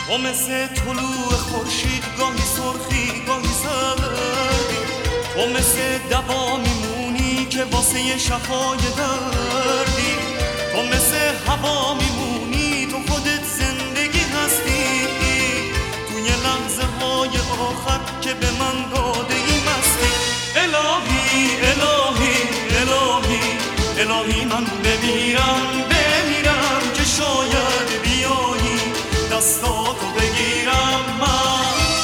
تو مثل طلوع خورشید، گاهی سرخی گاهی زردی. تو مثل دوا میمونی که واسه شفای دردی. تو مثل هوا میمونی، تو خودت زندگی هستی. توی لحظه های آخر که به من داده ای مستی. الهی الهی الهی الهی من بمیرم که شاید بیایی دستاتو بگیرم من.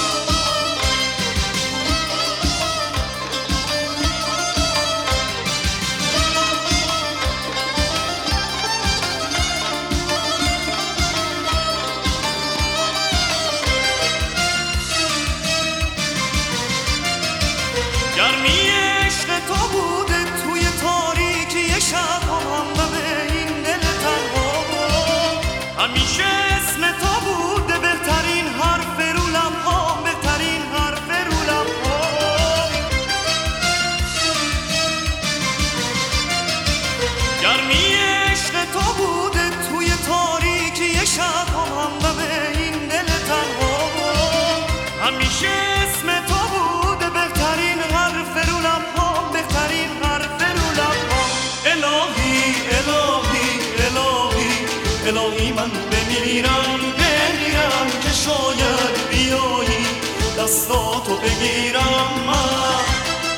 گرمی عشق تو بوده توی تاریکی شب هم به این دل تنها. همیشه اسم تو بوده بهترین حرف رو لب‌ها، بهترین حرف رو لب‌ها. گرمی عشق تو بوده توی تاریکی شب هم به این دل تنها. همیشه اسم تو بوده بهترین حرف رو لب‌ها، بهترین حرف رو لب‌ها. الهی الهی الهی الهی من بمیرم که شاید بیایی دستاتو بگیرم من.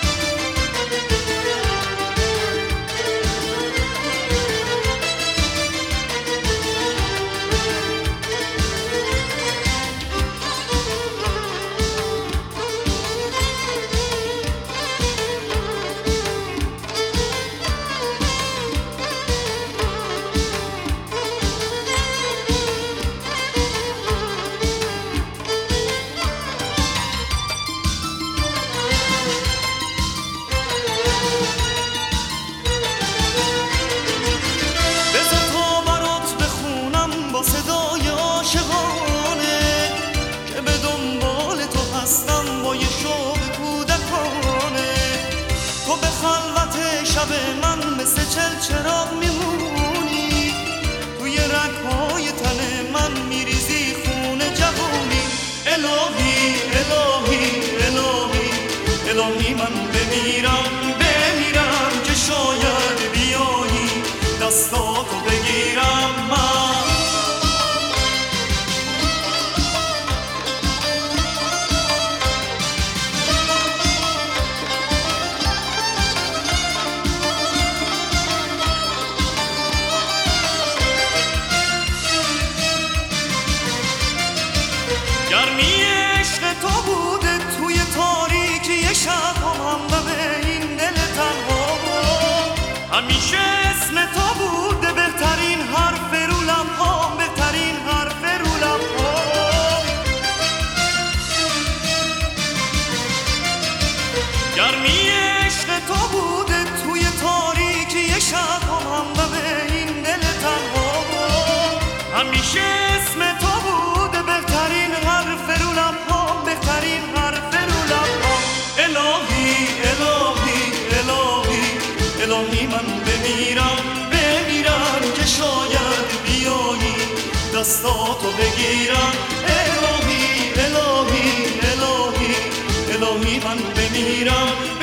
صدای عاشقانه که به دنبال تو هستم با یه شوق کودکانه. تو به خلوت شب من مثل چلچراغ میمونی، توی رگ‌های تن من میریزی خون جوانی. الهی الهی الهی الهی من بمیرم که شاید بیایی دستاتو بگیرم من. گرمی عشق تو بوده توی تاریکی شب هم به این دل تنها. همیشه اسم تو بوده بهترین حرف رو لب‌ها، بهترین حرف رو لب‌ها. گرمی عشق تو بوده توی تاریکی شب هم به این دل تنها. همیشه اسم تو بوده بهترین حرف رو لب‌ها، بهترین حرف رو لب‌ها. الهی الهی الهی الهی من بمیرم که شاید بیایی دستاتو بگیرم. الهی الهی الهی الهی من بمیرم